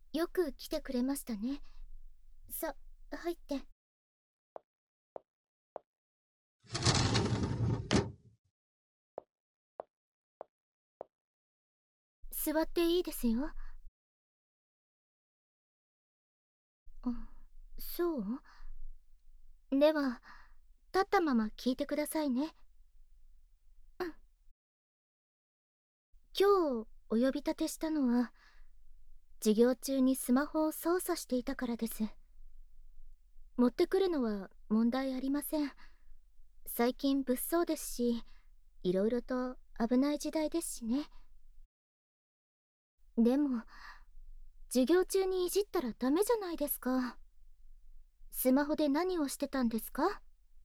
よく来てくれましたね。さ、入って。座っていいですよ。あ、そう。では、立ったまま聞いてくださいね。今日お呼び立てしたのは、授業中にスマホを操作していたからです。持ってくるのは問題ありません。最近物騒ですし、いろいろと危ない時代ですしね。でも、授業中にいじったらダメじゃないですか。スマホで何をしてたんですか？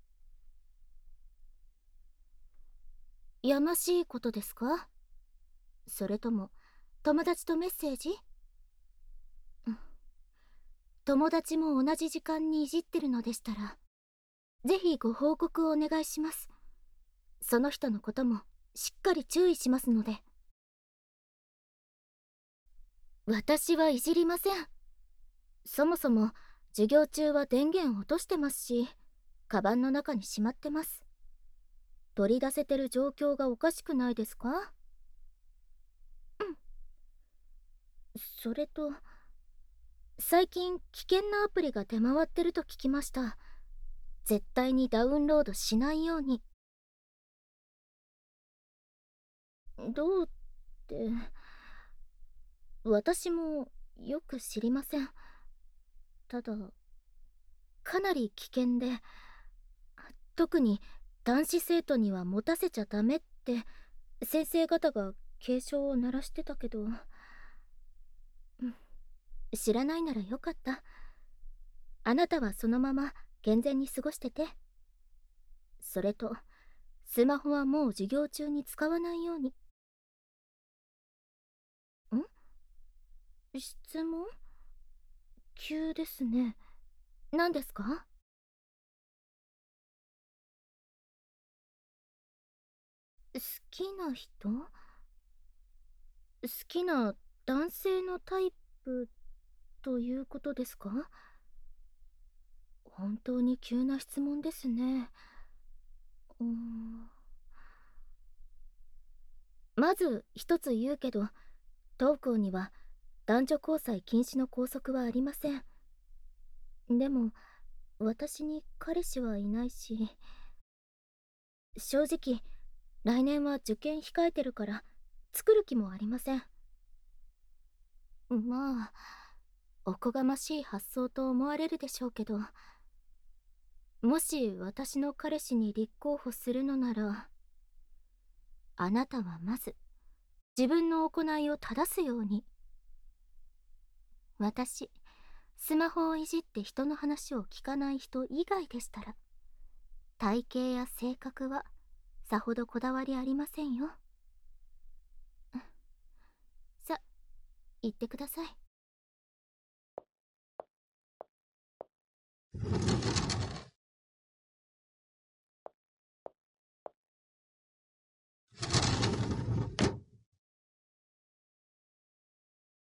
やましいことですか？それとも友達とメッセージ？うん、友達も同じ時間にいじってるのでしたら、ぜひご報告をお願いします。その人のこともしっかり注意しますので。私はいじりません。そもそも授業中は電源落としてますし、カバンの中にしまってます。取り出せてる状況がおかしくないですか？うん。それと、最近危険なアプリが出回ってると聞きました。絶対にダウンロードしないように。どうって、私もよく知りません。ただ、かなり危険で、特に男子生徒には持たせちゃダメって先生方が警鐘を鳴らしてたけど、うん、知らないならよかった。あなたはそのまま健全に過ごしてて。それと、スマホはもう授業中に使わないように。質問？急ですね。何ですか？好きな人？好きな男性のタイプということですか？本当に急な質問ですね。うーん、まず一つ言うけど、当校には男女交際禁止の校則はありません。でも、私に彼氏はいないし、正直、来年は受験控えてるから、作る気もありません。まあ、おこがましい発想と思われるでしょうけど、もし私の彼氏に立候補するのなら、あなたはまず自分の行いを正すように。私、スマホをいじって人の話を聞かない人以外でしたら、体型や性格はさほどこだわりありませんよ。さ、言ってください。